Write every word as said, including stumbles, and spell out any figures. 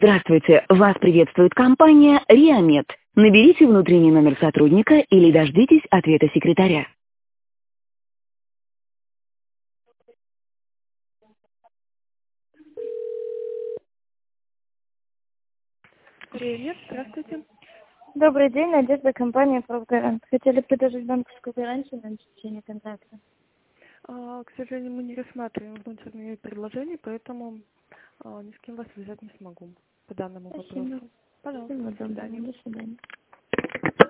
Здравствуйте, вас приветствует компания Риамед. Наберите внутренний номер сотрудника или дождитесь ответа секретаря. Привет, здравствуйте. Добрый день, Надежда, компания «Профгарант». Хотели предложить банковскую гарантию на обеспечение контракта. А, к сожалению, мы не рассматриваем внутренние предложения, поэтому а, ни с кем вас связать не смогу по данному Спасибо. вопросу. Пожалуйста, Всего до свидания. доброго. До свидания.